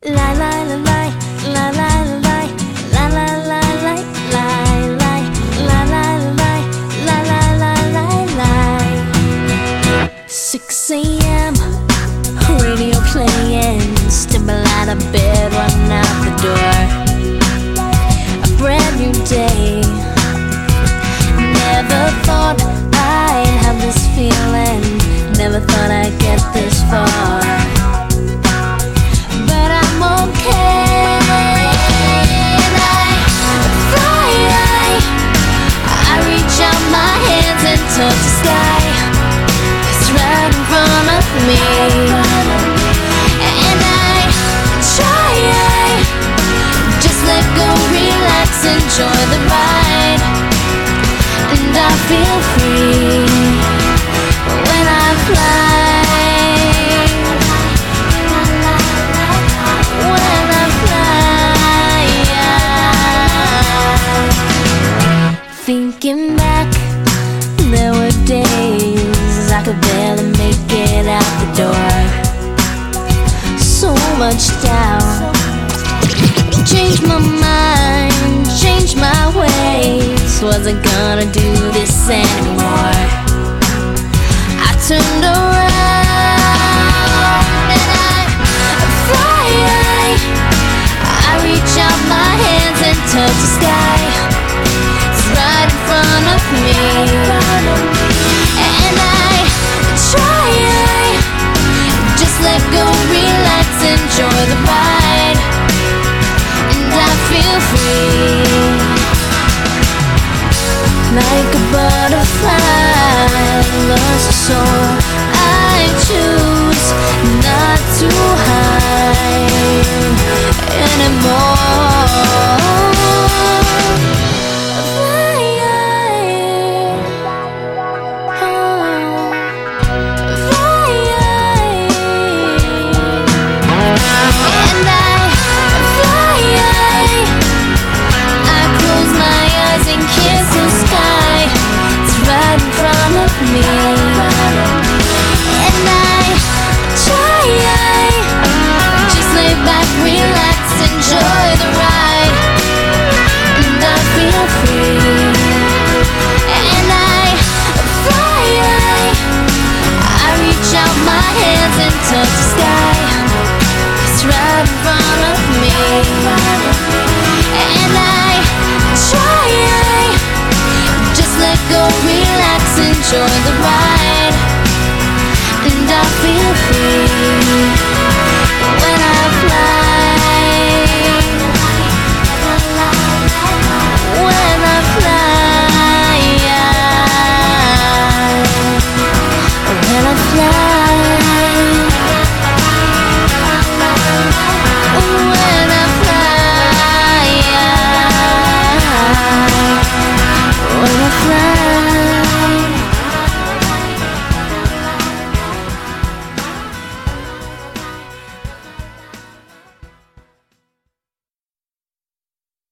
Lie, lie, lie, lie, lie, lie, lie, lie, lie, lie, lie, lie, lie, lie, lie, lie, lie, lie, lie. 6 a.m. radio playing, stumble out of bed, run out the door. A brand new day. Never thought I'd have this feeling, never thought I'd get this far. But I'm okay. And I fly high. I reach out my hands and touch the sky. It's right in front of me. And I try, just let go, relax, enjoy the ride. And I feel free when I fly. When I fly. Thinking back, there were days I could barely make it out the door. So much doubt. Changed my mind, changed my ways. Wasn't gonna do this anymore. I turned around and I fly high. I reach out my hands and touch the sky. It's right in front of me. And I try, just let go, relax, enjoy the ride. And I feel free, like a butterfly, lost a soul. I choose not to